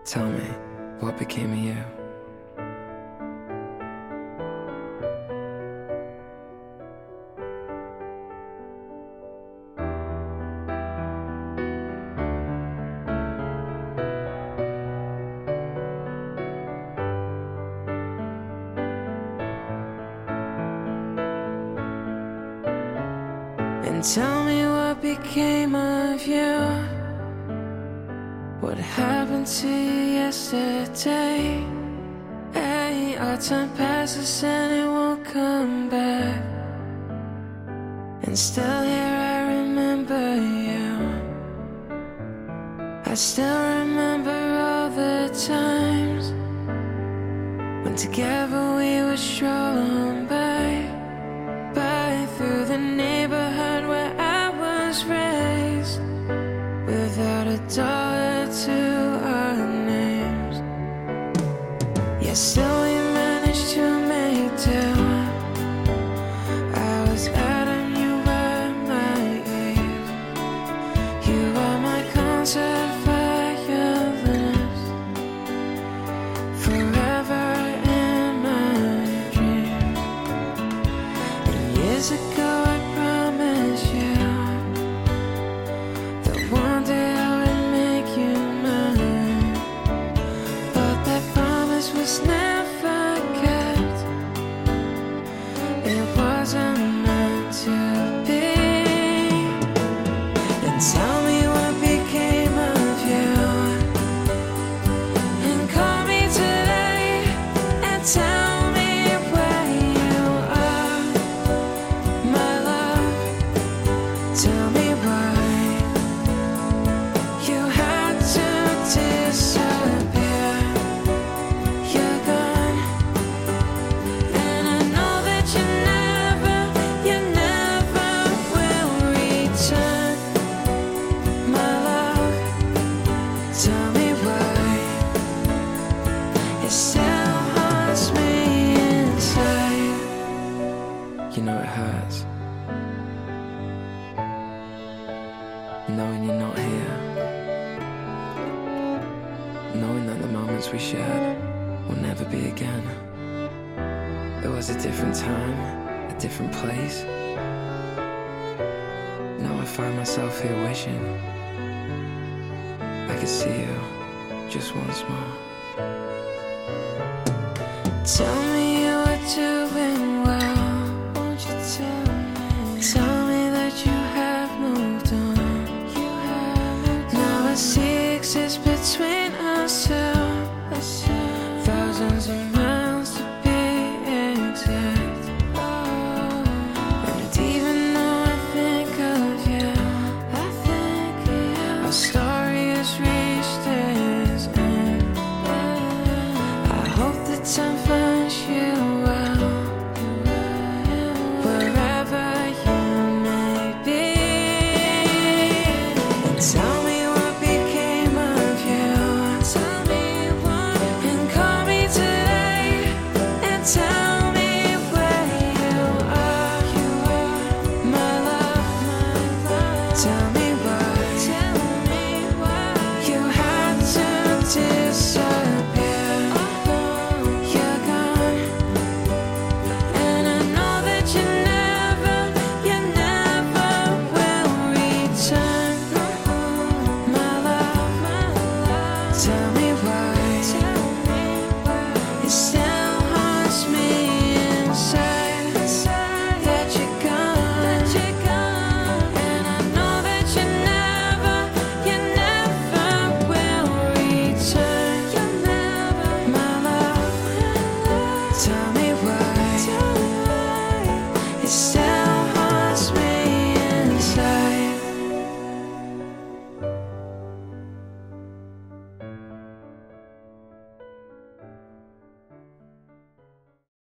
Tell me, what became of you? And tell me what became of you. What happened to you yesterday? Hey, our time passes and it won't come back. And still here I remember you. I still remember all the times when together we were strolling by through the neighborhood where I was raised, without a dollar to our names. Yet still we managed to make do. I was Adam, you were my Eve. You were my concert violinist, forever in my dreams. And years ago I promised you that one day I would make you mine, but that promise was never kept. It wasn't meant to be. And tell me what became of you. And call me today and tell me where you are, my love. Tell me why you had to disappear. You're gone, and I know that you never will return, my love. Tell me why it still haunts me inside. You know it hurts, knowing you're not here, knowing that the moments we shared will never be again. It was a different time, a different place. Now I find myself here wishing I could see you just once more. Tell me you were doing